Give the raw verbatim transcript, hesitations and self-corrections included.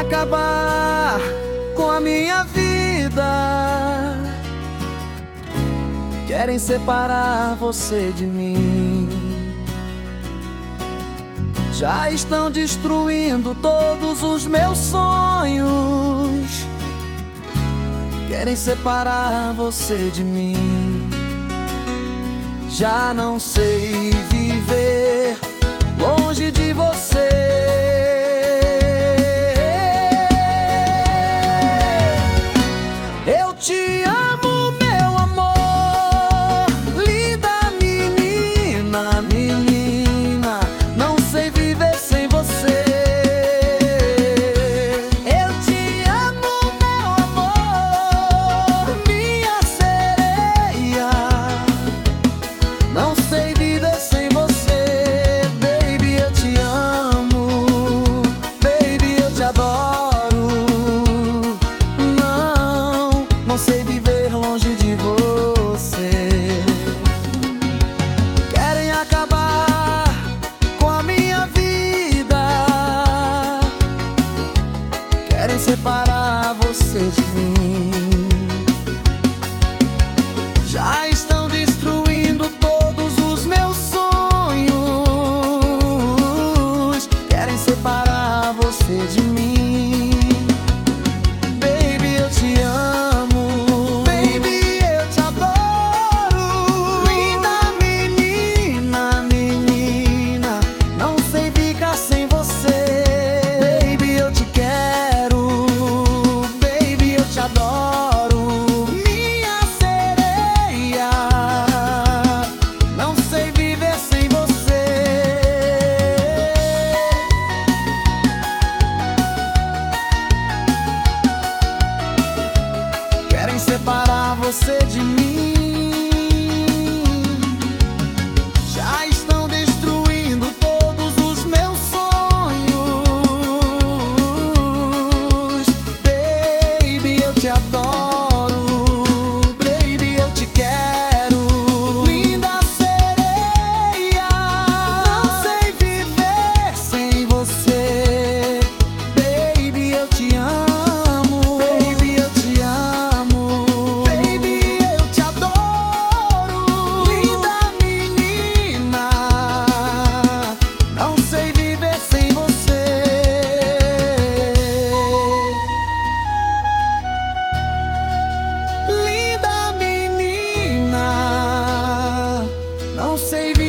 acabar com a minha vida. Querem separar você de mim. Já estão destruindo todos os meus sonhos. Querem separar você de mim. Já não sei viver longe de você. Eu te amo, meu amor, linda menina, menina, não sei viver sem você. Eu te amo, meu amor, minha sereia, não sei viver sem você. Baby, eu te amo, baby, eu te adoro. Não, não sei viver longe de você. Querem acabar com a minha vida. Querem separar você de mim. Já estão destruindo todos os meus sonhos. Querem separar você de mim. Baby, eu te amo, baby, eu te adoro. Linda menina, menina, não sei ficar sem você. Baby, eu te quero, baby, eu te adoro. Minha sereia, não sei viver sem você. Querem separar você de mim. Já estão destruindo todos os meus sonhos. Baby, eu te adoro, baby, eu te quero. Linda sereia, não sei viver sem você. Baby, eu te amo, baby, eu te amo. Baby, eu te adoro. Linda menina, não sei viver sem você. Linda menina, não sei viver